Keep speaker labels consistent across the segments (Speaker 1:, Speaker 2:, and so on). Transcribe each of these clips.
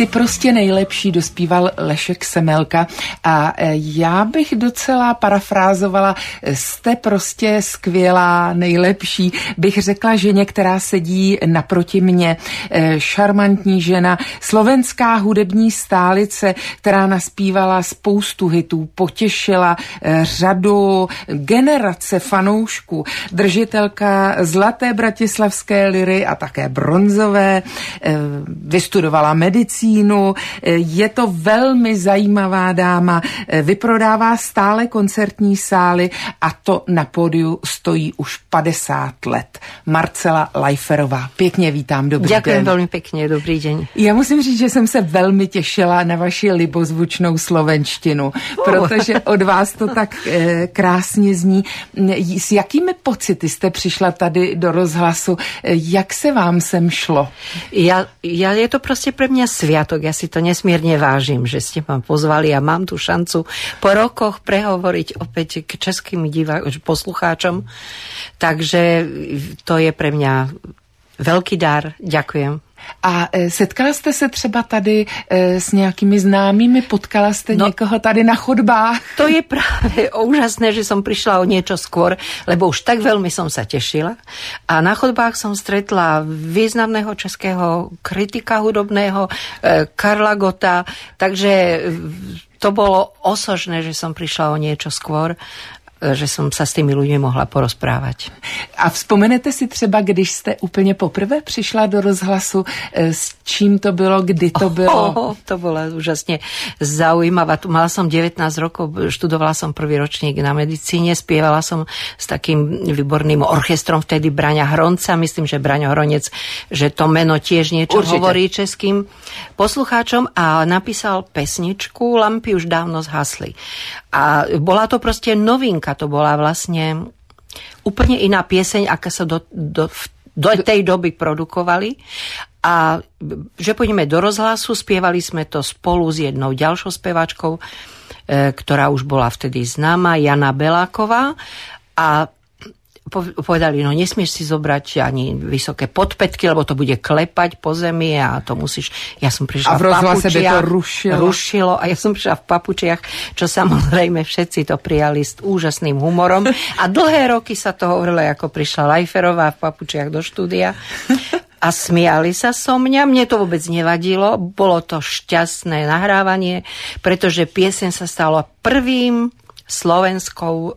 Speaker 1: Jsi prostě nejlepší, dospíval Lešek Semelka a já bych docela parafrázovala, jste prostě skvělá, nejlepší, bych řekla ženě, která sedí naproti mně, šarmantní žena, slovenská hudební stálice, která naspívala spoustu hitů, potěšila řadu generace fanoušků, držitelka zlaté bratislavské liry a také bronzové, vystudovala medicínu, je to velmi zajímavá dáma, vyprodává stále koncertní sály a to na pódiu stojí už 50 let. Marcela Lajferová. Pěkně vítám, dobrý den.
Speaker 2: Ďakujem veľmi pekne, dobrý deň.
Speaker 1: Já musím říct, že jsem se velmi těšila na vaši libozvučnou slovenštinu, protože od vás to tak krásně zní. S jakými pocity jste přišla tady do rozhlasu? Jak se vám sem šlo?
Speaker 2: Je to proste pre mňa sviatok. Ja si to nesmierne vážim, že ste ma pozvali a mám tu šancu po rokoch prehovoriť opäť k českým poslucháčom. Takže to je pre mňa veľký dar. Ďakujem.
Speaker 1: A setkala jste se třeba tady s nějakými známými? Potkala jste někoho tady na chodbách?
Speaker 2: To je práve úžasné, že som prišla o niečo skôr, lebo už tak veľmi som sa tešila. A na chodbách som stretla významného českého kritika hudobného Karla Gotta, takže to bolo osožné, že som prišla o niečo skôr, že som sa s tými ľuďmi mohla porozprávať.
Speaker 1: A vzpomenete si třeba, když jste úplně poprvé přišla do rozhlasu, s čím to bylo, kdy to bylo?
Speaker 2: To bola úžasne zaujímavá. Mala som 19 rokov, študovala som prvý ročník na medicíne, spievala som s takým výborným orchestrom vtedy Braňa Hronca, myslím, že Braňo Hronec, že to meno tiež niečo určite hovorí českým poslucháčom a napísal pesničku Lampy už dávno zhasli. A bola to proste novinka, to bola vlastne úplne iná pieseň, aká sa do tej doby produkovali. A že pôjdeme do rozhlasu, spievali sme to spolu s jednou ďalšou speváčkou, ktorá už bola vtedy známa, Jana Beláková. A povedali, no nesmieš si zobrať ani vysoké podpätky, lebo to bude klepať po zemi a to musíš... Ja som prišla v papučiach.
Speaker 1: To
Speaker 2: rušilo a ja som prišla v papučiach, čo samozrejme všetci to prijali s úžasným humorom. A dlhé roky sa to hovorilo, ako prišla Lajferová v papučiach do štúdia. A smiali sa so mňa, mne to vôbec nevadilo, bolo to šťastné nahrávanie, pretože pieseň sa stala prvým slovenskou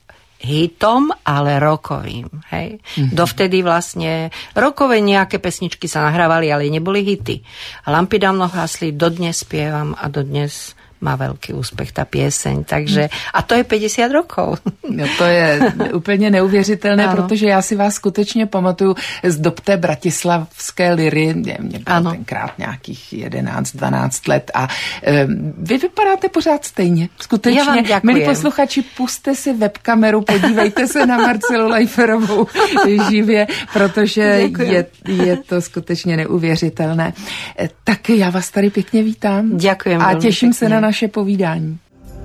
Speaker 2: hitom, ale rokovým. Hej? Mm-hmm. Dovtedy vlastne rokové nejaké pesničky sa nahrávali, ale neboli hity. A Lampy dávno hasli, dodnes spievam a dodnes má veľký úspech tá pieseň. Takže, a to je 50 rokov.
Speaker 1: No to je úplně neuvěřitelné, ano. Protože já si vás skutečně pamatuju z dob té bratislavské liry. Mě bylo tenkrát nějakých 11-12 let a vy vypadáte pořád stejně. Skutečně. Milí posluchači, puste si webkameru, podívejte se na Marcelu Lajferovou živě, protože je to skutečně neuvěřitelné. Tak já vás tady pěkně vítám.
Speaker 2: Ďakujem.
Speaker 1: A těším se na naše povídání.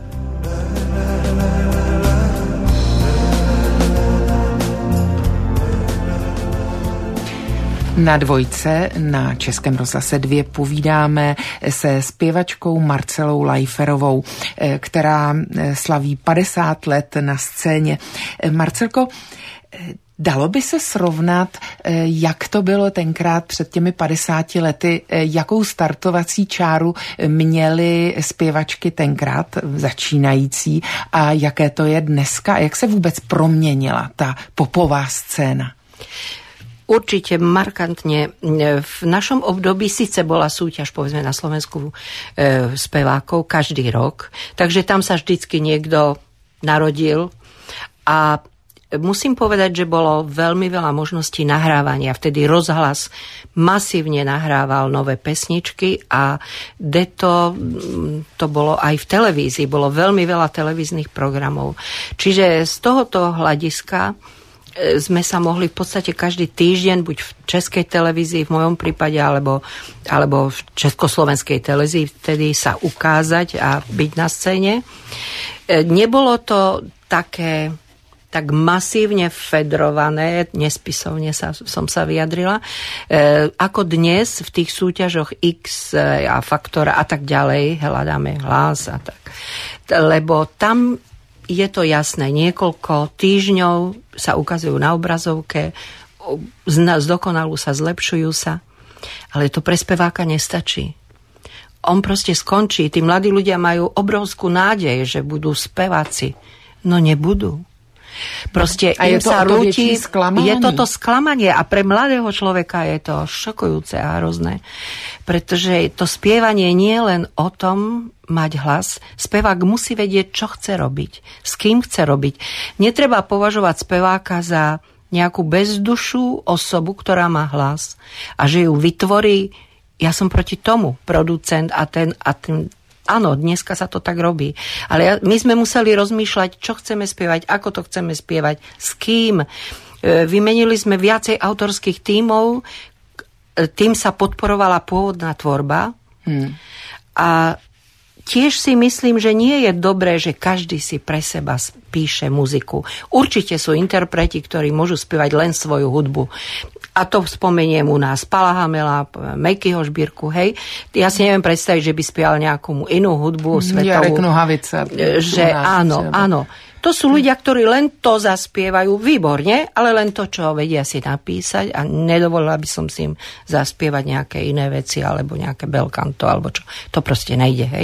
Speaker 1: Na Dvojce na Českém rozhlase 2 povídáme se zpěvačkou Marcelou Lajferovou, která slaví 50 let na scéně. Marcelko, dalo by se srovnat, jak to bylo tenkrát před těmi 50 lety, jakou startovací čáru měly zpěvačky tenkrát začínající a jaké to je dneska? Jak se vůbec proměnila ta popová scéna?
Speaker 2: Určite markantne. V našom období síce bola súťaž, povedzme, na Slovensku spevákov každý rok, takže tam sa vždycky niekto narodil a musím povedať, že bolo veľmi veľa možností nahrávania. Vtedy rozhlas masívne nahrával nové pesničky a to bolo aj v televízii. Bolo veľmi veľa televíznych programov. Čiže z tohoto hľadiska sme sa mohli v podstate každý týždeň buď v českej televízii, v mojom prípade, alebo v československej televízii vtedy sa ukázať a byť na scéne. Nebolo to také tak masívne fedrované, nespisovne som sa vyjadrila, ako dnes v tých súťažoch X a Faktora a tak ďalej, hľadáme hlas a tak. Lebo tam je to jasné, niekoľko týždňov sa ukazujú na obrazovke, zdokonalu sa, zlepšujú sa, ale to pre speváka nestačí. On proste skončí. Tí mladí ľudia majú obrovskú nádej, že budú speváci. No nebudú. Proste
Speaker 1: a
Speaker 2: im sa rúti.
Speaker 1: Je
Speaker 2: toto sklamanie a pre mladého človeka je to šokujúce a hrozné. Pretože to spievanie nie je len o tom mať hlas. Spevák musí vedieť, čo chce robiť. S kým chce robiť. Netreba považovať speváka za nejakú bezdušú osobu, ktorá má hlas a že ju vytvorí. Ja som proti tomu, producent a ten, áno, dneska sa to tak robí. Ale my sme museli rozmýšľať, čo chceme spievať, ako to chceme spievať, s kým. Vymenili sme viacej autorských tímov, tým sa podporovala pôvodná tvorba. A tiež si myslím, že nie je dobré, že každý si pre seba píše muziku. Určite sú interpreti, ktorí môžu spievať len svoju hudbu. A to spomeniem u nás Pala Hamela, Mejkyho Žbírku, hej. Ja si neviem predstaviť, že by spieval nejakú inú hudbu svetovú.
Speaker 1: Jarek Nohavica.
Speaker 2: Že áno, áno. To sú ľudia, ktorí len to zaspievajú výborne, ale len to, čo vedia si napísať a nedovolila by som si im zaspievať nejaké iné veci alebo nejaké belkanto alebo čo. To proste nejde, hej.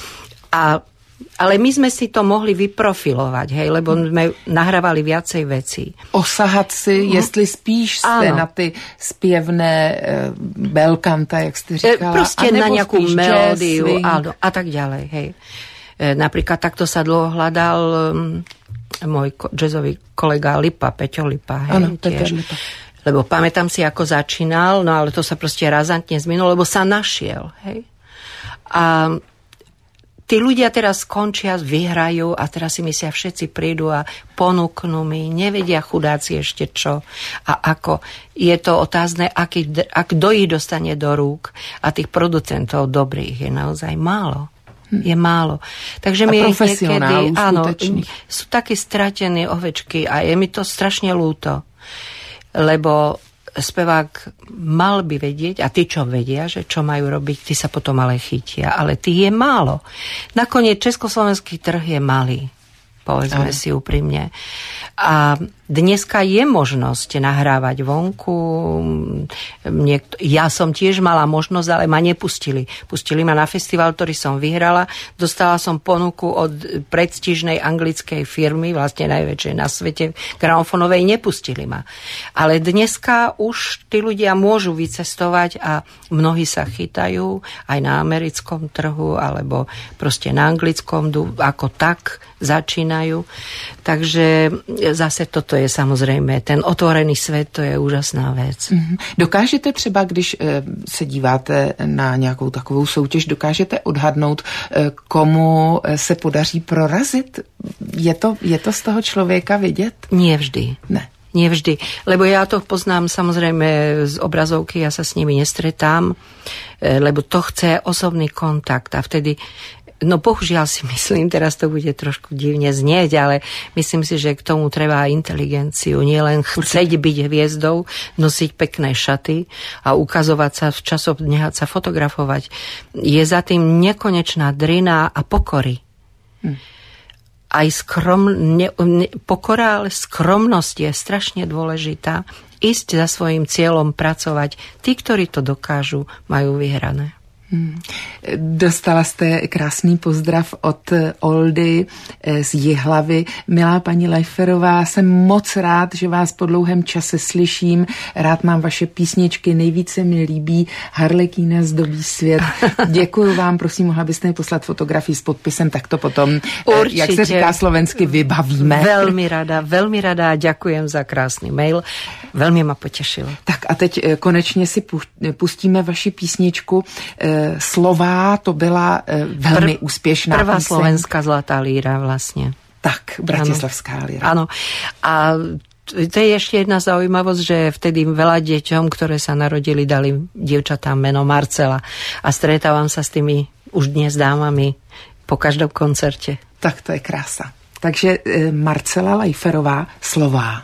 Speaker 2: Ale my sme si to mohli vyprofilovať, hej, lebo sme nahrávali viacej vecí.
Speaker 1: Osahať si, jestli spíš jste na ty zpěvné belkanta, jak jste říkala.
Speaker 2: Proste na nejakú melódiu a tak ďalej, hej. Napríklad takto sa dlho hľadal môj jazzový kolega Lipa, Peťo Lipa, hej,
Speaker 1: ano,
Speaker 2: tiež. Lipa. Lebo pamätám si, ako začínal, no ale to sa proste razantne zmenulo, lebo sa našiel, hej. A tí ľudia teraz skončia, vyhrajú a teraz si myslia, všetci prídu a ponúknú mi, nevedia chudáci ešte čo a ako. Je to otázne, kto ich dostane do rúk a tých producentov dobrých je naozaj málo. Je málo. Takže my niekedy, áno, sú také stratené ovečky a je mi to strašne ľúto, lebo spevák mal by vedieť, a tí, čo vedia, že čo majú robiť, tí sa potom ale chytia. Ale tých je málo. Nakoniec československý trh je malý. Povedzme si úprimne. A dneska je možnosť nahrávať vonku. Ja som tiež mala možnosť, ale ma nepustili. Pustili ma na festival, ktorý som vyhrala. Dostala som ponuku od prestížnej anglickej firmy, vlastne najväčšej na svete, gramofonovej, nepustili ma. Ale dneska už tí ľudia môžu vycestovať a mnohí sa chytajú aj na americkom trhu, alebo proste na anglickom, ako tak začínajú. Takže zase toto je samozrejme, ten otvorený svet, to je úžasná vec.
Speaker 1: Dokážete třeba, když se díváte na nějakou takovou soutěž, dokážete odhadnout, komu se podaří prorazit? Je to z toho člověka vidět?
Speaker 2: Nie vždy.
Speaker 1: Ne.
Speaker 2: Nie vždy. Lebo ja to poznám samozrejme z obrazovky, ja sa s nimi nestretám, lebo to chce osobný kontakt a vtedy. No bohužiaľ si myslím, teraz to bude trošku divne znieť, ale myslím si, že k tomu treba inteligenciu. Nie len chceť byť hviezdou, nosiť pekné šaty a ukazovať sa v časoch, nehať sa fotografovať. Je za tým nekonečná drina a pokory. Aj pokora, ale skromnosť je strašne dôležitá. Ísť za svojím cieľom, pracovať. Tí, ktorí to dokážu, majú vyhrané.
Speaker 1: Dostala jste krásný pozdrav od Oldy z Jihlavy. Milá paní Lajferová, jsem moc rád, že vás po dlouhém čase slyším. Rád mám vaše písničky, nejvíce mi líbí Harlekína zdobí svět. Děkuju vám, prosím, mohla byste mi poslat fotografii s podpisem, tak to potom, určite, jak se říká slovensky, vybavíme.
Speaker 2: Veľmi rada a ďakujem za krásny mail. Veľmi ma potešilo.
Speaker 1: Tak a teď konečně si pustíme vaši písničku Slová, to byla velmi úspěšná
Speaker 2: prvá
Speaker 1: píseň.
Speaker 2: slovenská zlatá líra vlastne.
Speaker 1: Tak, bratislavská líra.
Speaker 2: Áno. A to je ešte jedna zaujímavosť, že vtedy veľa deťom, ktoré sa narodili, dali dievčatám meno Marcela. A stretávam sa s tými už dnes dámami po každom koncerte.
Speaker 1: Tak to je krása. Takže Marcela Lajferová, Slová.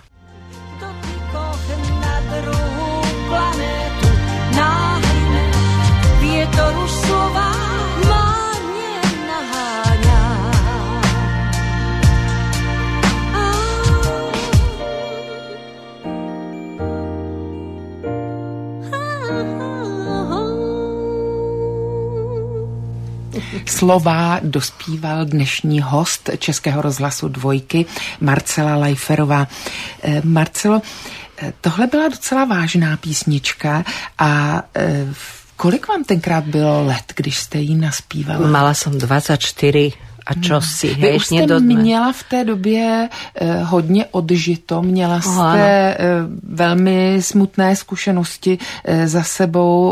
Speaker 2: Slová dospíval dnešní host Českého rozhlasu Dvojky, Marcela Lajferová. Marcelo, tohle byla docela vážná písnička a kolik vám tenkrát bylo let, když jste ji naspívala?
Speaker 3: Mala som 24 a čo si.
Speaker 2: Vy už jste měla v té době hodně odžito, měla jste velmi smutné zkušenosti za sebou,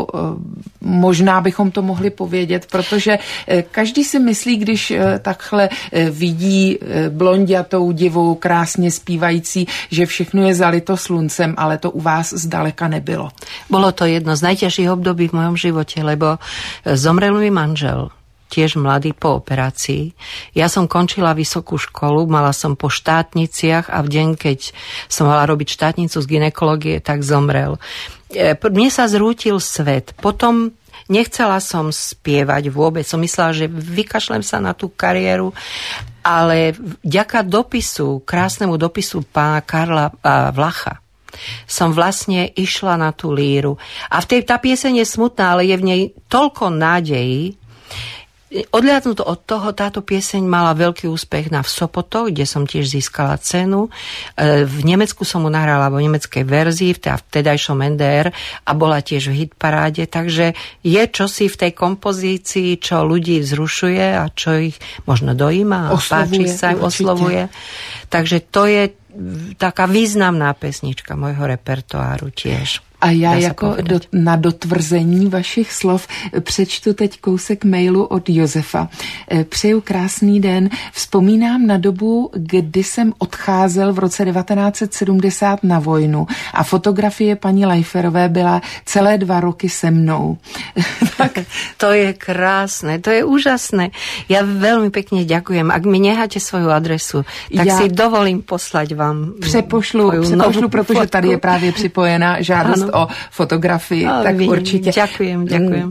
Speaker 2: možná bychom to mohli povědět, protože každý si myslí, když takhle vidí blonďatou divu, krásně zpívající, že všechno je zalito sluncem, ale to u vás zdaleka nebylo.
Speaker 3: Bolo to jedno z najťažších období v mojom živote, lebo zomrel mi manžel, tiež mladý po operácii. Ja som končila vysokú školu, mala som po štátniciach a v deň, keď som mala robiť štátnicu z gynekológie, tak zomrel. Mne sa zrútil svet. Potom nechcela som spievať vôbec. Som myslela, že vykašlem sa na tú kariéru, ale vďaka dopisu, krásnemu dopisu pána Karla Vlacha, som vlastne išla na tú líru. A tá pieseň je smutná, ale je v nej toľko nádejí. Odliadnuto od toho, táto pieseň mala veľký úspech v Sopoto, kde som tiež získala cenu. V Nemecku som mu nahrala vo nemeckej verzii, v vtedajšom NDR a bola tiež v hitparáde, takže je čosi v tej kompozícii, čo ľudí vzrušuje a čo ich možno dojíma a páči sa, oslovuje. Takže to je taká významná pesnička môjho repertoáru tiež.
Speaker 2: A já jako na dotvrzení vašich slov přečtu teď kousek mailu od Josefa. Přeju krásný den. Vzpomínám na dobu, kdy jsem odcházel v roce 1970 na vojnu a fotografie paní Lajferové byla celé 2 roky se mnou.
Speaker 3: Tak. To je krásne, to je úžasné. Ja veľmi pekne ďakujem. Ak mi necháte svoju adresu, tak si dovolím poslať vám
Speaker 2: Přepošlu, protože fotku. Tady je právě připojena žádost o fotografii, tak určitě.
Speaker 3: Ďakujem.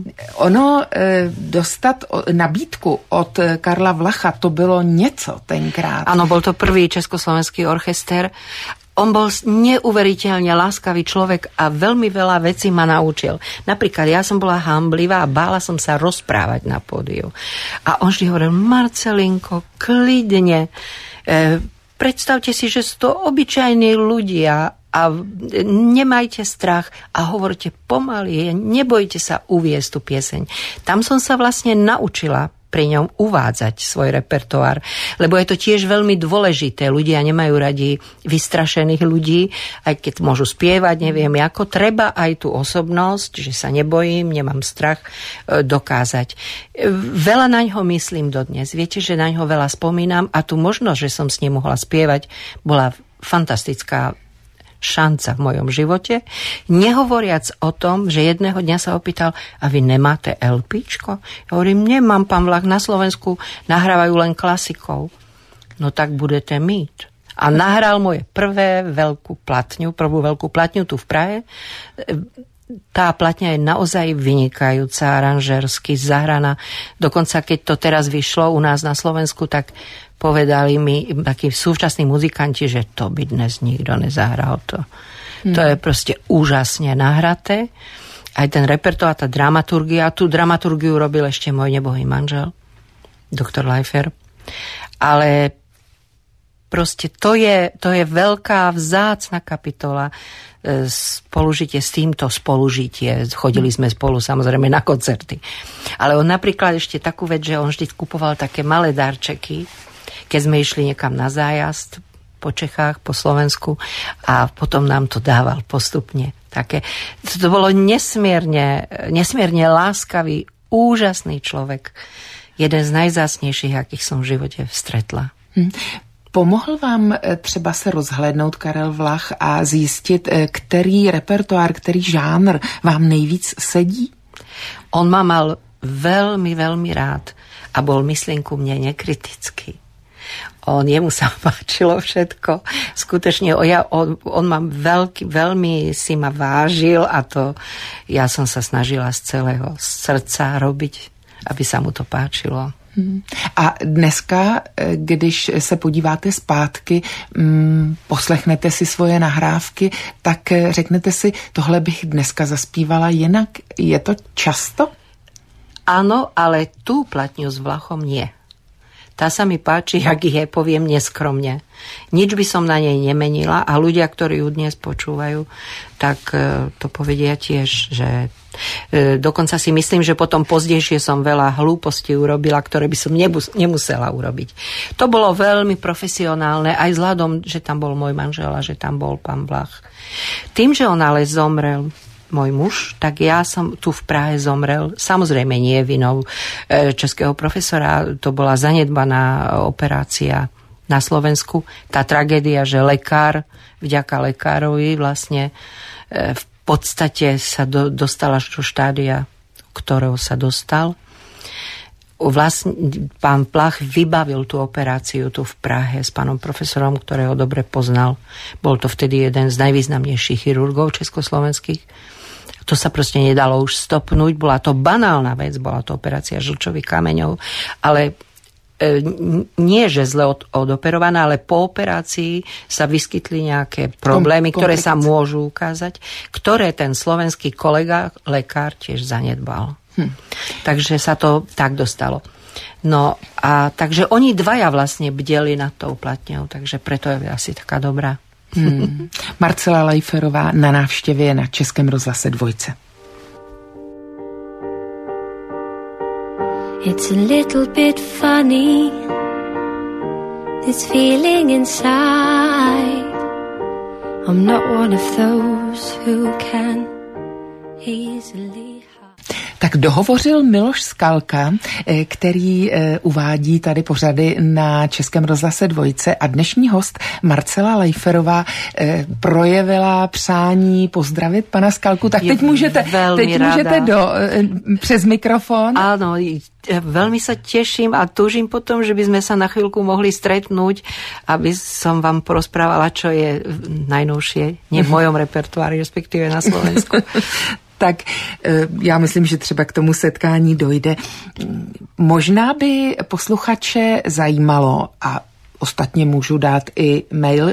Speaker 2: Ono dostat nabídku od Karla Vlacha, to bylo něco tenkrát.
Speaker 3: Áno, bol to prvý československý orchester. On bol neuveriteľne láskavý človek a veľmi veľa vecí ma naučil. Napríklad ja som bola hanblivá a bála som sa rozprávať na pódiu. A on vždy hovoril, Marcelinko, klidne, predstavte si, že sú to obyčajní ľudia a nemajte strach a hovorte pomaly, nebojte sa uviesť tú pieseň. Tam som sa vlastne naučila pri ňom uvádzať svoj repertoár, lebo je to tiež veľmi dôležité. Ľudia nemajú radi vystrašených ľudí, aj keď môžu spievať, neviem ako, treba aj tú osobnosť, že sa nebojím, nemám strach, dokázať. Veľa na ňo myslím dodnes. Viete, že na ňo veľa spomínam a tu možnosť, že som s ním mohla spievať, bola fantastická šanca v mojom živote. Nehovoriac o tom, že jedného dňa sa opýtal, a vy nemáte LPčko? Ja hovorím, nemám, pán Vlach, na Slovensku nahrávajú len klasikov. No tak budete mít. A nahral moje prvú veľkú platňu tu v Prahe. Tá platňa je naozaj vynikajúca, aranžersky zahraná. Dokonca, keď to teraz vyšlo u nás na Slovensku, tak povedali mi takí súčasní muzikanti, že to by dnes nikto nezahral. To je proste úžasne nahraté. Aj ten repertoár, tá dramaturgia. Tú dramaturgiu robil ešte môj nebohý manžel, doktor Lajfer. Ale proste to je veľká vzácna kapitola spolužitie s týmto spolužitie. Chodili sme spolu samozrejme na koncerty. Ale on napríklad ešte takú vec, že on vždy kupoval také malé darčeky, keď sme išli niekam na zájazd po Čechách, po Slovensku a potom nám to dával postupne. To bolo nesmierne láskavý, úžasný človek. Jeden z najzácnejších, akých som v živote stretla.
Speaker 2: Pomohl vám třeba se rozhlédnout Karel Vlach a zjistit, který repertoár, který žánr vám nejvíc sedí?
Speaker 3: On ma mal veľmi, veľmi rád a bol, myslím, ku mne nekritický.
Speaker 2: Jemu sa páčilo všetko. Skutočne on ma veľmi si ma vážil a to ja som sa snažila z celého srdca robiť, aby sa mu to páčilo.
Speaker 1: A dneska, když se podíváte zpátky, poslechnete si svoje nahrávky, tak řeknete si, tohle bych dneska zaspívala jinak. Je to často?
Speaker 2: Áno, ale tú platňu s Vlachom nie. Tá sa mi páči, jak je, poviem neskromne. Nič by som na nej nemenila a ľudia, ktorí ju dnes počúvajú, tak to povedia tiež, že dokonca si myslím, že potom pozdejšie som veľa hlúpostí urobila, ktoré by som nemusela urobiť. To bolo veľmi profesionálne, aj vzhľadom, že tam bol môj manžel a že tam bol pán Vlach. Tým, že on ale zomrel, môj muž, tak ja som tu v Prahe zomrel. Samozrejme nie vinou českého profesora, to bola zanedbaná operácia na Slovensku. Tá tragédia, že lekár, vďaka lekárovi vlastne v podstate sa dostal až do štádia, ktorého sa dostal. Vlastne pán Plach vybavil tú operáciu tu v Prahe s pánom profesorom, ktorého dobre poznal. Bol to vtedy jeden z najvýznamnejších chirurgov československých. To sa proste nedalo už stopnúť. Bola to banálna vec, bola to operácia žlčových kameňov, ale nie, že zle odoperovaná, ale po operácii sa vyskytli nejaké problémy, ktoré sa môžu ukázať, ktoré ten slovenský kolega, lekár, tiež zanedbal. Takže sa to tak dostalo. No a takže oni dvaja vlastne bdeli nad tou platňou, takže preto je asi taká dobrá.
Speaker 1: Marcela Lajferová na návštěvě na Českém rozhlase Dvojce.
Speaker 4: It's a little bit funny, this feeling inside. I'm not one of those who can easily.
Speaker 1: Tak dohovořil Miloš Skalka, který uvádí tady pořady na Českém rozhlase Dvojce a dnešní host Marcela Lajferová projevila přání pozdravit pana Skalku. Tak teď můžete přes mikrofon.
Speaker 2: Áno, veľmi sa teším a túžim potom, že by sme sa na chvíľku mohli stretnúť, aby som vám porozprávala, čo je najnovšie, nie v mojom repertoári, respektíve na Slovensku.
Speaker 1: Tak já myslím, že třeba k tomu setkání dojde. Možná by posluchače zajímalo, a ostatně můžu dát i mail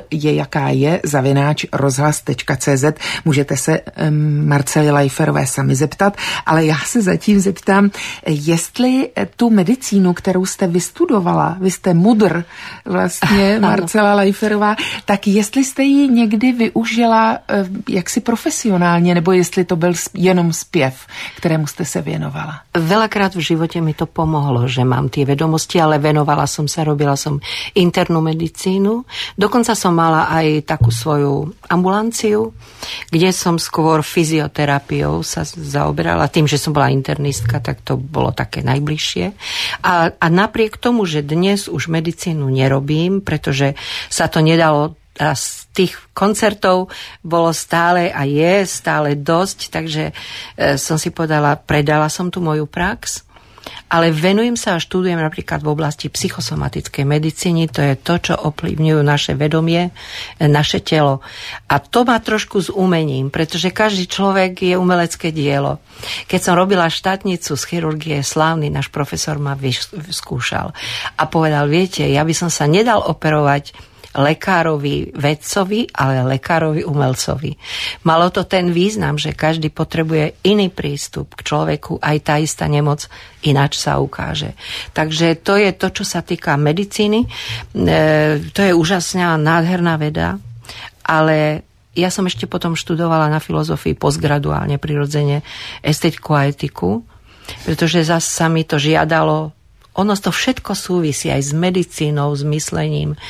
Speaker 1: @rozhlas.cz. Můžete se Marcely Lajferové sami zeptat, ale já se zatím zeptám, jestli tu medicínu, kterou jste vystudovala, vy jste mudr vlastně, Marcela Lajferová, tak jestli jste ji někdy využila jaksi profesionálně, nebo jestli to byl jenom zpěv, kterému jste se věnovala?
Speaker 2: Veľakrát v živote mi to pomohlo, že mám tie vedomosti, ale venovala som sa, robila som internú medicínu. Dokonca som mala aj takú svoju ambulanciu, kde som skôr fyzioterapiou sa zaoberala. Tým, že som bola internistka, tak to bolo také najbližšie. A napriek tomu, že dnes už medicínu nerobím, pretože sa to nedalo, a z tých koncertov bolo stále a je stále dosť, takže som si povedala, predala som tu moju prax, ale venujem sa a študujem napríklad v oblasti psychosomatickej medicíny, to je to, čo ovplyvňujú naše vedomie, naše telo. A to má trošku s umením, pretože každý človek je umelecké dielo. Keď som robila štátnicu z chirurgie, slávny náš profesor ma vyskúšal a povedal, viete, ja by som sa nedal operovať lekárovi vedcovi, ale lekárovi umelcovi. Malo to ten význam, že každý potrebuje iný prístup k človeku, aj tá istá nemoc ináč sa ukáže. Takže to je to, čo sa týka medicíny. To je úžasná, nádherná veda, ale ja som ešte potom študovala na filozofii postgraduálne, prirodzene estetiku a etiku, pretože zase sa mi to žiadalo. Ono to všetko súvisí aj s medicínou, s myslením.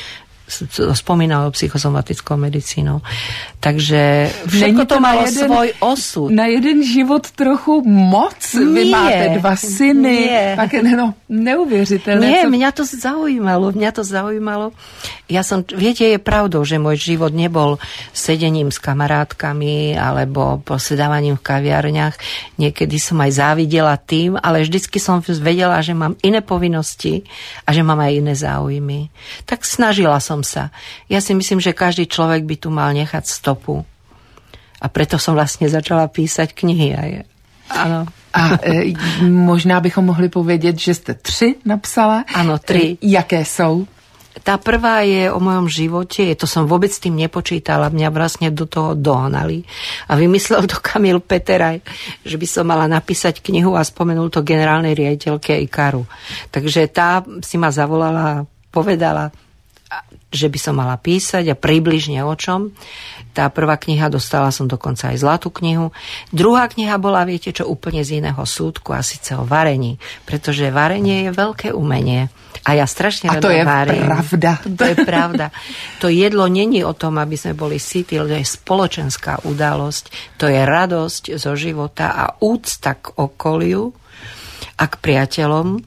Speaker 2: spomínal psychosomatickou medicínou. Takže všetko to malo svoj osud.
Speaker 1: Na jeden život trochu moc? Vy máte 2 syny. Také, neuvěřitelné.
Speaker 2: Nie, mňa to zaujímalo. Viete, je pravdou, že môj život nebol sedením s kamarátkami alebo posedávaním v kaviarniach. Niekedy som aj závidela tým, ale vždycky som vedela, že mám iné povinnosti a že mám aj iné záujmy. Tak snažila som sa. Ja si myslím, že každý človek by tu mal nechať stopu. A preto som vlastne začala písať knihy. Áno.
Speaker 1: A možná bychom mohli povědět, že jste 3 napsala.
Speaker 2: Áno, 3.
Speaker 1: Jaké jsou?
Speaker 2: Tá prvá je o mojom živote, to som vôbec s tým nepočítala, mňa vlastne do toho dohnali. A vymyslel to Kamil Peteraj, že by som mala napísať knihu a spomenul to generálnej riaditeľke IKARu. Takže tá si ma zavolala a povedala, že by som mala písať a približne o čom. Tá prvá kniha, dostala som dokonca aj zlatú knihu. Druhá kniha bola, viete čo, úplne z iného súdku, a síce o varení. Pretože varenie je veľké umenie. A ja strašne rada varím. To je pravda. To jedlo není o tom, aby sme boli sytí, to je spoločenská udalosť. To je radosť zo života a úcta k okoliu a k priateľom.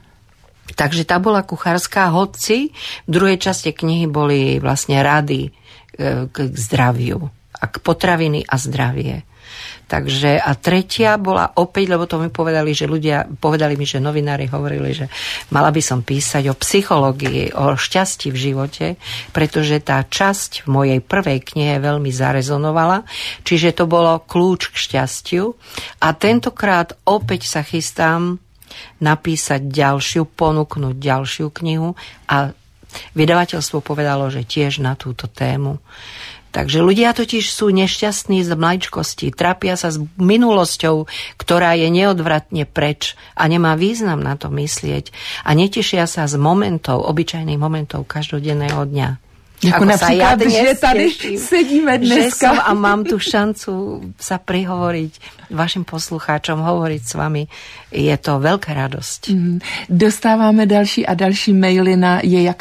Speaker 2: Takže tá bola kuchárska, hoci v druhej časti knihy boli vlastne rady k zdraviu a k potraviny a zdravie. Takže a tretia bola opäť, lebo to mi povedali, povedali mi, že novinári hovorili, že mala by som písať o psychológii, o šťastí v živote, pretože tá časť v mojej prvej knihe veľmi zarezonovala, čiže to bolo kľúč k šťastiu. A tentokrát opäť sa chystám napísať ponúknuť ďalšiu knihu a vydavateľstvo povedalo, že tiež na túto tému. Takže ľudia totiž sú nešťastní z maličkosti, trápia sa s minulosťou, ktorá je neodvratne preč a nemá význam na to myslieť a netešia sa z obyčajných momentov každodenného dňa.
Speaker 1: Jako například, že tady sedíme dneska.
Speaker 2: Že som a mám tu šancu sa prihovoriť vašim poslucháčom, hovoriť s vami. Je to veľká radosť.
Speaker 1: Dostáváme další a další maily na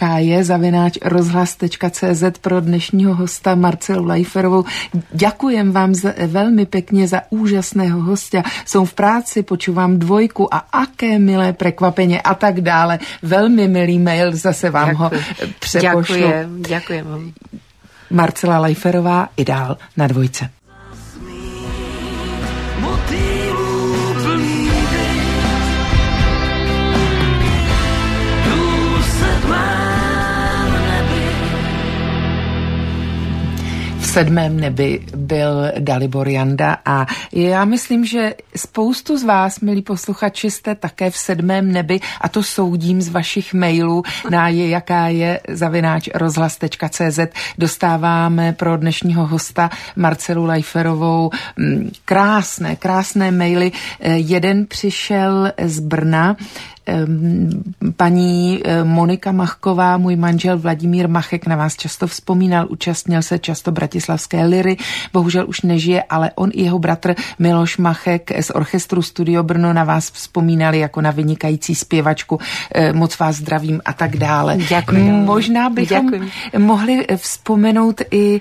Speaker 1: @rozhlas.cz pro dnešního hosta Marcelu Lajferovou. Ďakujem vám veľmi pekne za úžasného hostia. Som v práci, počúvam 2 a aké milé prekvapenie a tak dále. Veľmi milý mail, zase vám ho přepošlu.
Speaker 2: Ďakujem vám.
Speaker 1: Marcela Lajferová, Ideál na 2. V 7. nebi byl Dalibor Janda a já myslím, že spoustu z vás, milí posluchači, jste také v 7. nebi a to soudím z vašich mailů na @rozhlas.cz. Dostáváme pro dnešního hosta Marcelu Lajferovou krásné maily. Jeden přišel z Brna, paní Monika Machková, můj manžel Vladimír Machek na vás často vzpomínal, účastnil se často bratislavské liry, bohužel už nežije, ale on i jeho bratr Miloš Machek z orchestru Studio Brno na vás vzpomínali jako na vynikající zpěvačku, moc vás zdravím a tak dále.
Speaker 2: Děkuji.
Speaker 1: Možná bychom mohli vzpomenout i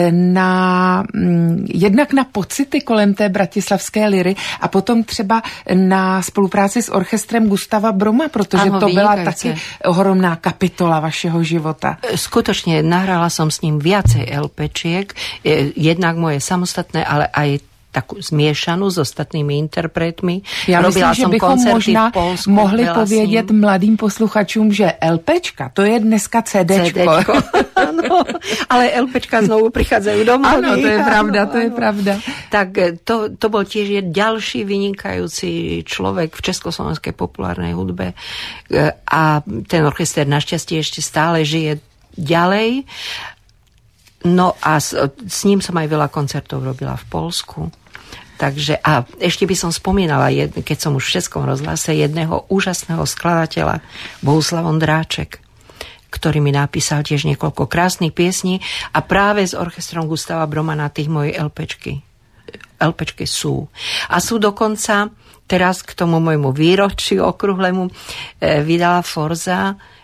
Speaker 1: jednak na pocity kolem té bratislavské liry a potom třeba na spolupráci s orchestrem Gustava Broma, protože to byla taky ohromná kapitola vašeho života.
Speaker 2: Skutočne nahrala som s ním viacej LPčiek, jednak moje samostatné, ale aj takú zmiešanú s ostatnými interpretmi.
Speaker 1: Já myslím, že bychom možná mohli povědět mladým posluchačům, že LPčka, to je dneska CDčko.
Speaker 2: Ano, ale LPčka znovu prichádzajú do módy.
Speaker 1: Áno, to je pravda.
Speaker 2: Tak to bol tiež ďalší vynikajúci človek v československej populárnej hudbe a ten orchester našťastie ešte stále žije ďalej. No a s ním som aj veľa koncertov robila v Poľsku. Takže, a ešte by som spomínala, keď som už v Českom rozhlase, jedného úžasného skladateľa, Bohuslav Ondráček, ktorý mi napísal tiež niekoľko krásnych piesní a práve s orchestrom Gustava Broma na tých mojich LPčky sú. A sú dokonca teraz k tomu môjmu výročiu okrúhlemu vydala Forza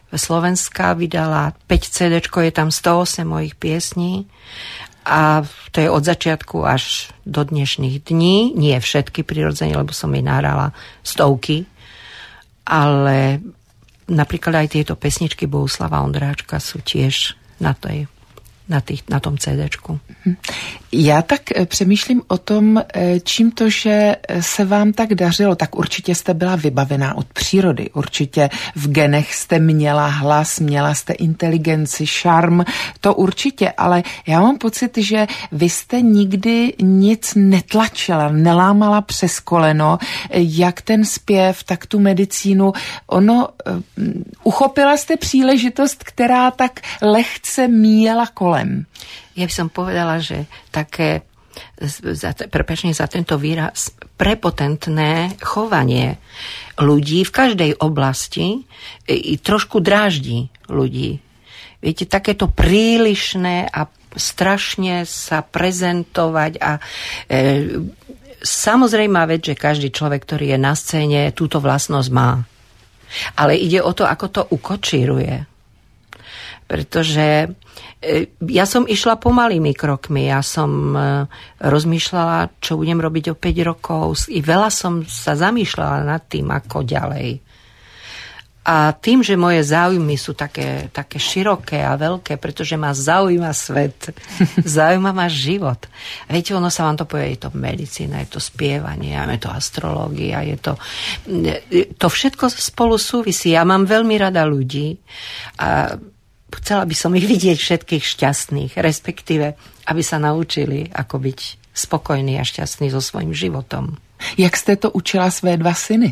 Speaker 2: Slovenská vydala 5 CD-čko, je tam 108 mojich piesní a to je od začiatku až do dnešných dní. Nie všetky prirodzene, lebo som jej nahrala stovky, ale napríklad aj tieto pesničky Bohuslava Ondráčka sú tiež na tom CDčku.
Speaker 1: Já tak přemýšlím o tom, čím to, že se vám tak dařilo, tak určitě jste byla vybavená od přírody, určitě v genech jste měla hlas, měla jste inteligenci, šarm, to určitě, ale já mám pocit, že vy jste nikdy nic netlačila, nelámala přes koleno, jak ten zpěv, tak tu medicínu. Uchopila jste příležitost, která tak lehce míjela kolem.
Speaker 2: Ja by som povedala, že také, prepáčte za tento výraz, prepotentné chovanie ľudí v každej oblasti trošku dráždi ľudí. Viete, takéto prílišné a strašne sa prezentovať a samozrejmá vec, že každý človek, ktorý je na scéne, túto vlastnosť má. Ale ide o to, ako to ukočíruje. Pretože ja som išla pomalými krokmi, ja som rozmýšľala, čo budem robiť o 5 rokov. I veľa som sa zamýšľala nad tým, ako ďalej. A tým, že moje záujmy sú také široké a veľké, pretože ma zaujíma svet, zaujíma ma život. A viete, ono sa vám to povie, je to medicína, je to spievanie, je to astrológia, to všetko spolu súvisí. Ja mám veľmi rada ľudí a chcela by som ich vidieť všetkých šťastných, respektíve, aby sa naučili, ako byť spokojný a šťastný so svojím životom.
Speaker 1: Jak ste to učila své 2 syny?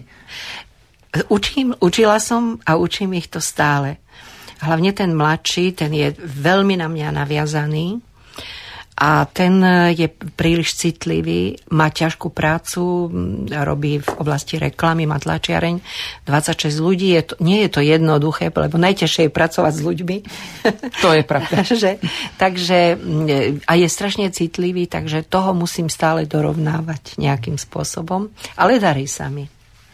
Speaker 2: Učila som a učím ich to stále. Hlavne ten mladší, ten je veľmi na mňa naviazaný a ten je príliš citlivý, má ťažkú prácu, robí v oblasti reklamy, má tlačiareň, 26 ľudí. Nie je to jednoduché, lebo najťažšie je pracovať s ľuďmi.
Speaker 1: To je pravda.
Speaker 2: takže a je strašne citlivý, takže toho musím stále dorovnávať nejakým spôsobom, ale darí sa mi.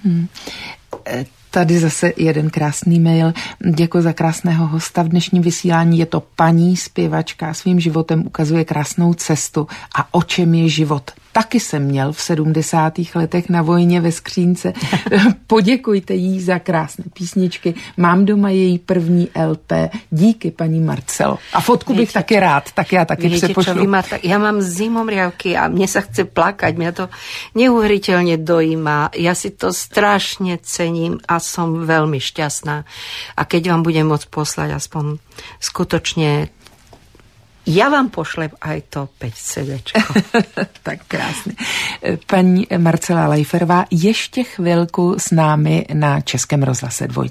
Speaker 1: Tady zase jeden krásný mail. Děkuji za krásného hosta v dnešním vysílání. Je to paní zpěvačka, svým životem ukazuje krásnou cestu. A o čem je život? Taky jsem měl v 70. letech na vojně ve skřínce. Poděkujte jí za krásné písničky. Mám doma její první LP. Díky, paní Marcelo. A fotku bych taky rád, tak já taky přepošlu.
Speaker 2: Ja mám zimomriavky a mne sa chce plakať. Mňa to neuveriteľne dojíma. Ja si to strašne cením a som veľmi šťastná. A keď vám budem môcť poslať aspoň skutočne, ja vám pošlem aj to 5 CDčko.
Speaker 1: Tak krásně. Paní Marcela Lajferová, ještě chvilku s námi na Českém rozhlase 2.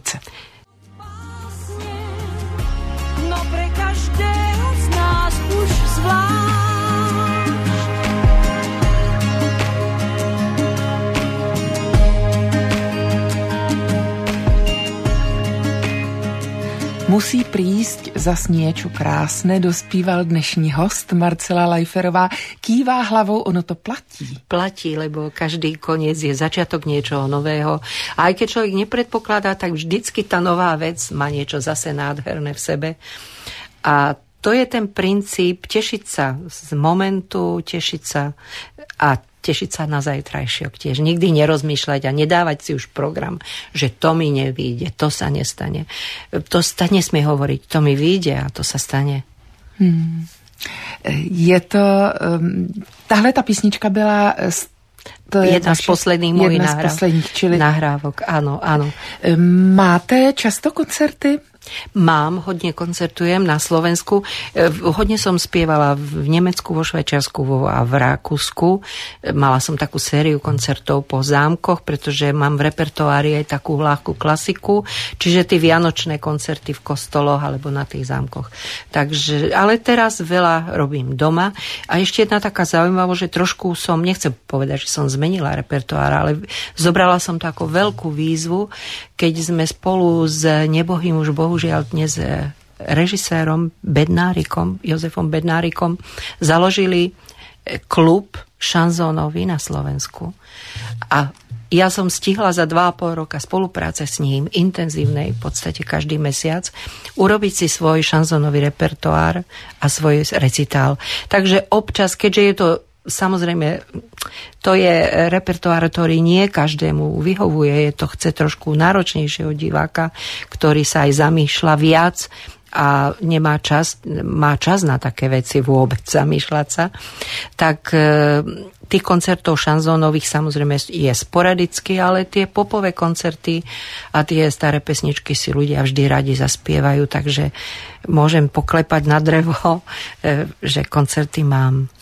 Speaker 5: No pre každého z nás už zvlášť.
Speaker 1: Musí prísť zas niečo krásne, dospíval dnešní host Marcela Lajferová. Kývá hlavou, ono to platí.
Speaker 2: Platí, lebo každý koniec je začiatok niečoho nového. A aj keď človek nepredpokladá, tak vždycky tá nová vec má niečo zase nádherné v sebe. A to je ten princíp tešiť sa z momentu, tešiť sa na zajtrajšiok tiež. Nikdy nerozmýšľať a nedávať si už program, že to mi nevyjde, to sa nestane. To nesmie hovoriť, to mi vyjde a to sa stane.
Speaker 1: Je to... Tahle ta písnička byla...
Speaker 2: To je jedna z posledných mojich nahrávok. Áno, áno.
Speaker 1: Máte často koncerty?
Speaker 2: Mám, hodne koncertujem na Slovensku. Hodne som spievala v Nemecku, vo Švajčiarsku a v Rakúsku. Mala som takú sériu koncertov po zámkoch, pretože mám v repertoári aj takú ľahkú klasiku, čiže tie vianočné koncerty v kostoloch alebo na tých zámkoch. Takže, ale teraz veľa robím doma. A ešte jedna taká zaujímavosť, že trošku som, nechcem povedať, že som zmenila repertoár, ale zobrala som to ako veľkú výzvu, keď sme spolu s nebohým už bohužiaľ dnes režisérom Bednárikom, Jozefom Bednárikom, založili klub šanzónový na Slovensku. A Ja som stihla za 2,5 roka spolupráce s ním, intenzívnej, v podstate každý mesiac, urobiť si svoj šanzonový repertoár a svoj recitál. Takže občas, keďže je to samozrejme, to je repertoár, ktorý nie každému vyhovuje, to chce trošku náročnejšieho diváka, ktorý sa aj zamýšľa viac a nemá čas, má čas na také veci vôbec zamýšľať sa, tak tých koncertov šanzónových samozrejme je sporadicky, ale tie popové koncerty a tie staré pesničky si ľudia vždy radi zaspievajú, takže môžem poklepať na drevo, že koncerty mám.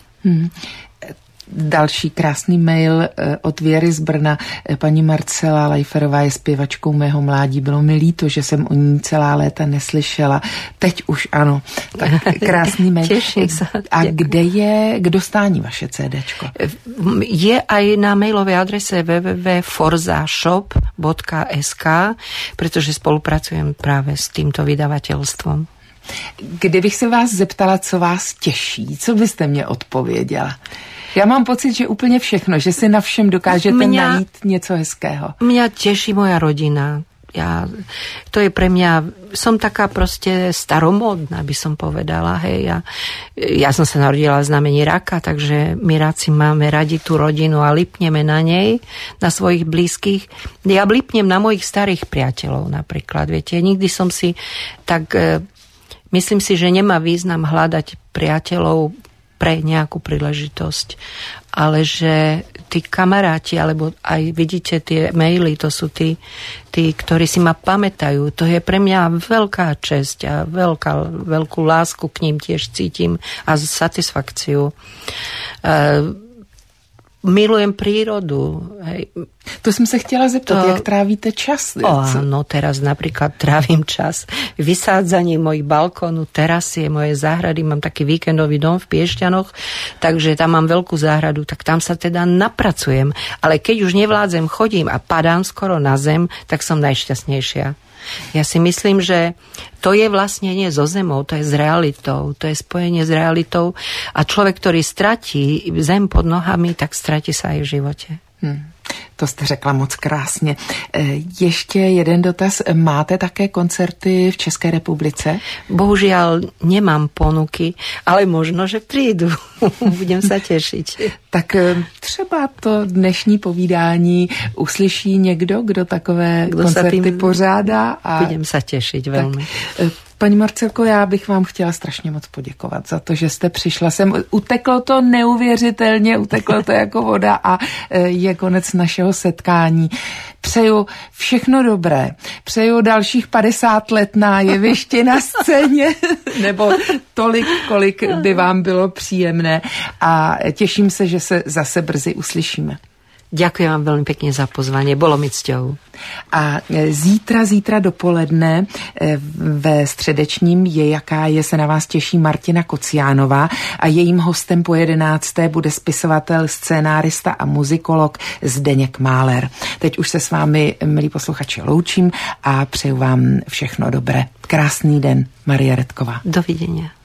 Speaker 1: Další krásný mail od Věry z Brna. Paní Marcela Lajferová je zpěvačkou mého mládí. Bylo mi líto, že jsem o ní celá léta neslyšela. Teď už ano. Tak krásný mail. A kdo stání vaše CDčko?
Speaker 2: Je aj na mailovej adrese www.forzashop.sk, pretože spolupracujem práve s týmto vydavateľstvom.
Speaker 1: Kdybych se vás zeptala, co vás těší, co byste mě odpověděla? Já mám pocit, že úplně všechno, že si na všem dokážete najít něco hezkého.
Speaker 2: Mňa teší moja rodina. To je pre mňa, som taká proste staromódna, by som povedala. Hej. Ja som sa narodila v znamení raka, takže my ráci máme radi tú rodinu a lipneme na nej, na svojich blízkych. Ja lipnem na mojich starých priateľov napríklad. Viete, nikdy som si tak... Myslím si, že nemá význam hľadať priateľov pre nejakú príležitosť, ale že tí kamaráti, alebo aj vidíte tie maily, to sú tí, ktorí si ma pamätajú. To je pre mňa veľká česť a veľkú lásku k ním tiež cítim a satisfakciu. Milujem prírodu. Hej.
Speaker 1: To som sa chtěla zeptat, jak trávíte čas?
Speaker 2: Áno, teraz napríklad trávim čas vysádzaním mojich balkónu, terasie, moje záhrady. Mám taký víkendový dom v Piešťanoch, takže tam mám veľkú záhradu, tak tam sa teda napracujem. Ale keď už nevládzem, chodím a padám skoro na zem, tak som najšťastnejšia. Ja si myslím, že to je vlastne nie so zemou, to je s realitou, to je spojenie s realitou a človek, ktorý stratí zem pod nohami, tak stratí sa aj v živote.
Speaker 1: To jste řekla moc krásně. Ještě jeden dotaz. Máte také koncerty v České republice?
Speaker 2: Bohužiaľ nemám ponuky, ale možno, že prídu. Budem sa tešiť.
Speaker 1: Tak třeba to dnešní povídání uslyší někdo, kdo takové koncerty pořádá?
Speaker 2: Budem sa tešiť veľmi.
Speaker 1: Paní Marcelko, já bych vám chtěla strašně moc poděkovat za to, že jste přišla sem. Uteklo to neuvěřitelně, uteklo to jako voda a je konec našeho setkání. Přeju všechno dobré. Přeju dalších 50 let na jevišti na scéně, nebo tolik, kolik by vám bylo příjemné. A těším se, že se zase brzy uslyšíme.
Speaker 2: Ďakujem vám veľmi pekne za pozvanie, bolo mi cťou.
Speaker 1: A zítra dopoledne ve středečním jaká je, se na vás těší Martina Kociánová a jejím hostem po 11. bude spisovatel, scénárista a muzikolog Zdeněk Máler. Teď už se s vámi, milí posluchači, loučím a přeju vám všechno dobré. Krásný den, Marie Redková.
Speaker 2: Dovidenia.